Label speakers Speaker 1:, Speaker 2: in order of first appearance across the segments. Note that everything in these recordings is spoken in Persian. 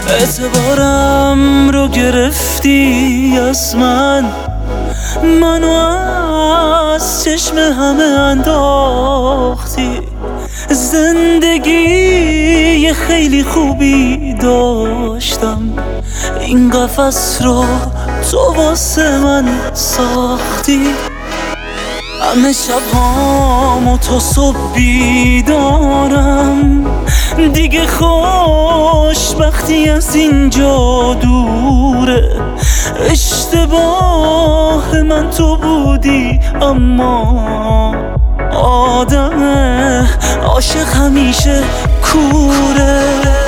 Speaker 1: اعتبارم رو گرفتی از منو از چشم همه انداختی. زندگی خیلی خوبی داشتم، این قفس رو تو واسه من ساختی. همه شبهامو تا صبح بیدارم، دیگه خوشبختی از اینجا دوره. اشتباه من تو بودی، اما آدم عاشق همیشه کوره.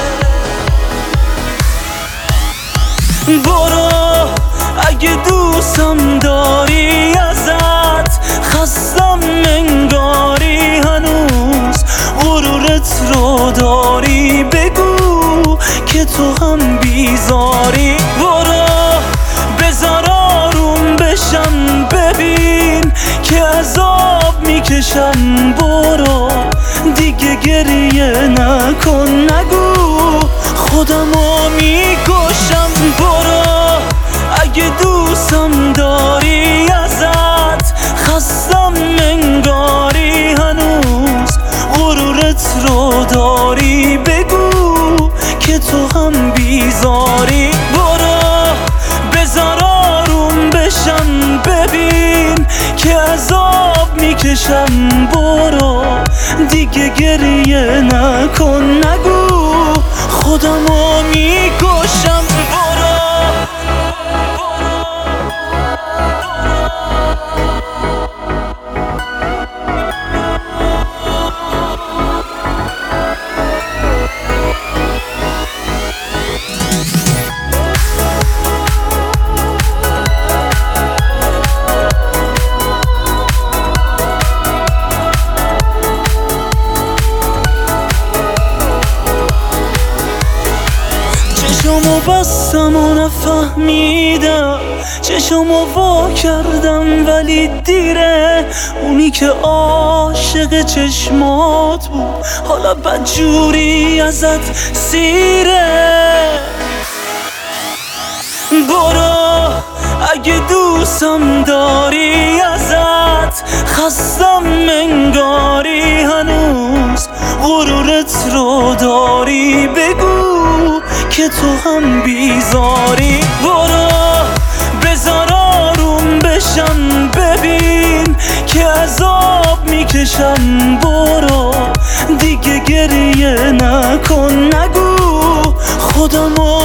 Speaker 1: برو اگه دوستم داری، ازت خستم انگاری هنوز غرورت رو داری. بگو که تو هم بیزاری. برو بذار آروم بشم، ببین که عذاب میکشم. برو دیگه گریه نکن، نگو خودمو میکشم. برو اگه دوستم داری، ازت خستم انگاری هنوز غرورت رو داری. بگو که تو هم بیزاری. برو بذار آروم بشم، ببین که عذاب میکشم. برو دیگه گریه نکن، نگو خودمو میکشم. چشمو بستم و نفهمیدم، چشمو وا کردم ولی دیره. اونی که عاشق چشمات بود حالا بدجوری ازت سیره. برو اگه دوستم داری، ازت خستم انگاری هنوز غرورت رو داری. بگو که تو هم بیزاری. برو بذار آروم بشم، ببین که عذاب میکشم. برو دیگه گریه نکن، نگو خودمو